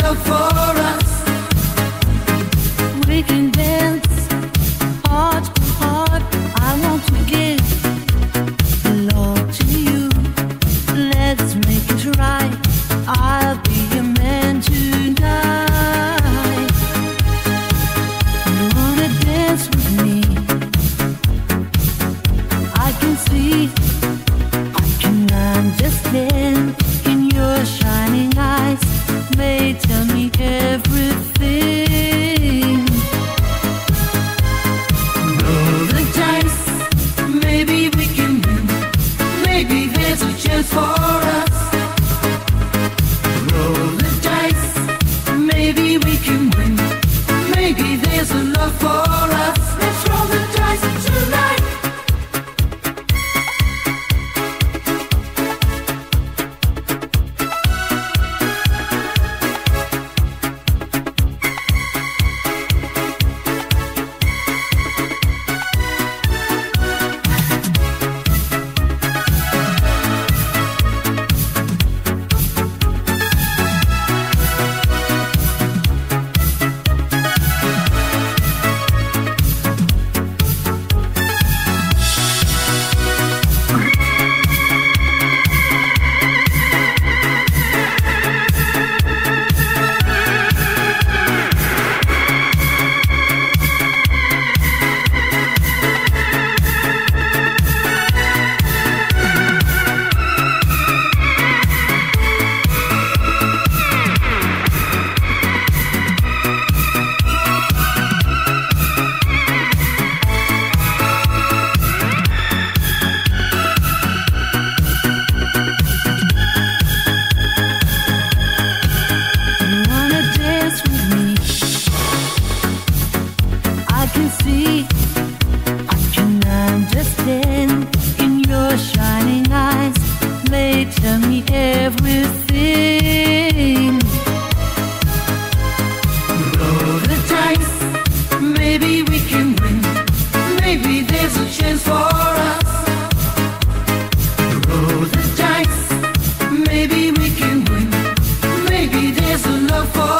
love for us. We can dance heart to heart. I want to give love to you. Let's make it right. I'll be your man tonight. You wanna dance with me? I can see, I can understand in your shining eyes. They tell me everything. Roll the dice, maybe we can win. Maybe there's a chance for us. Roll the dice, maybe we can win. Maybe there's a love for us. Let's roll the dice tonight. You wanna dance with me? I can see, I can understand in your shining eyes. They tell me everything. Roll the dice, maybe we can win. Maybe there's a chance for us. Roll the dice, maybe we can win. Maybe there's a love for